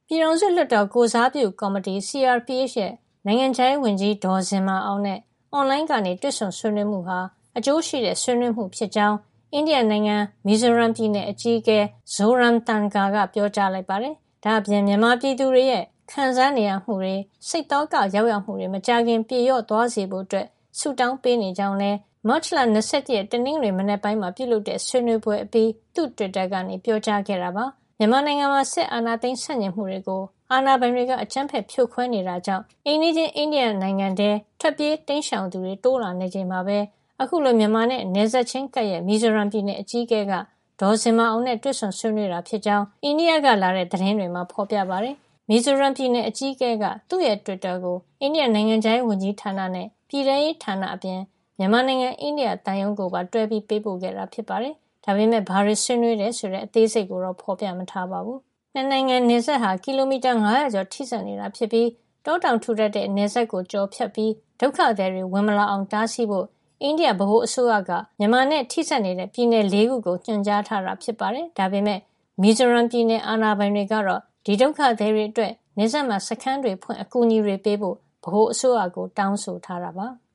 ပြည်ထောင်စုလွှတ်တော်ကိုယ်စားပြုကော်မတီ CRPH ရဲ့နိုင်ငံခြားရေးဝန်ကြီးဒေါ်ဇင်မာအောင်နဲ့အွန်လိုင်းကနေတွေ့ဆုံဆွေးနွေးမှုဟာအကျိုးရှိတဲ့ဆွေးနွေးမှုဖြစ်ကြောင်းအိန္ဒိယနိုင်ငံမီဇိုရမ်ပြည်နယ်အကြီးအကဲ Zoramthanga ကပြောကြားလိုက်ပါတယ်။ဒါ့အပြင်မြန်မာပြည်သူတွေရဲ့ခံစားနေရမှုတွေစိတ်သောကရောက်ရမှုတွေမကြာခင်ပြေလျော့သွားစေဖို့ဆုတောင်းပေးနေကြောင်းလည်းမတ်လ21ရက်တနင်္ဂနွေမနက်ပိုင်းမှာပြုလုပ်တဲ့ဆွေးနွေးပွဲအပြီးသူ့တွစ်တာကနေပြောကြားခဲ့တာပါ။မြန်မာနိုင်ငံမှာစစ်အာဏာသိမ်းဆန့်ကျင်မှုတွေကိုအာဏာပိုင်တွေကအကြမ်းဖက်ဖြိုခွဲနေတာကြောင့်အိမ်နီးချင်းအိန္ဒိယနိုင်ငံထဲထွက်ပြေးတိမ်းရှောင်သူတွေတိုးလာနေချိန်မှာပဲအခုလိုမြန်မာနဲ့နယ်စပ်ချင်းကပ်ရဲ့မီဇိုရမ်ပြည်နယ်အကြီးအကဲကဒေါ်ဇင်မာအောင်နဲ့တွေ့ဆုံဆွေးနွေးတာဖြစ်ကြောင်းအိန္ဒိယကလာတဲ့သတင်းတွေမှာဖော်ပြပါတယ်။မီဇိုရမ်ပြည်နယ်အကြီးအကဲကသူ့ရဲ့တွစ်တာကိုအိန္ဒိယနိုင်ငံခြားရေးဝန်ကြီးဌာနနဲ့ပြည်ထရေးဌာနအပြင်မြန်မာနိုင်ငံအိန္ဒိယတန်ယုံကိုပါတွဲပြီးပေးပို့ခဲ့တာဖြစ်ပါတယ်။ဒါပေမဲ့ဘာတွေဆွေးနွေးတယ်ဆိုတဲ့အသေးစိတ်ကိုတော့ဖော်ပြမထားပါဘူး။နှစ်နိုင်ငံနယ်စပ်ဟာကီလိုမီတာ900ကျော်ထိစပ်နေတာဖြစ်ပြီးတောတောင်ထူထပ်တဲ့နယ်စပ်ကိုကျော်ဖြတ်ပြီးဒုက္ခသည်တွေဝင်မလာအောင်တားဆီးဖို့အိန္ဒိယဗဟိုအစိုးရကမြန်မာနဲ့ထိစပ်နေတဲ့ပြည်နယ်၄ခုကိုညွှန်ကြားထားတာဖြစ်ပါတယ်။ဒါပေမဲ့မီဇိုရမ်ပြည်နယ်အာဏာပိုင်တွေကတော့ဒီဒုက္ခသည်တွေအတွက်နယ်စပ်မှာစခန်းတွေဖွင့်အကူအညီတွေပေးဖို့ဗဟိုအစိုးရကိုတောင်းဆိုထားတာပါ။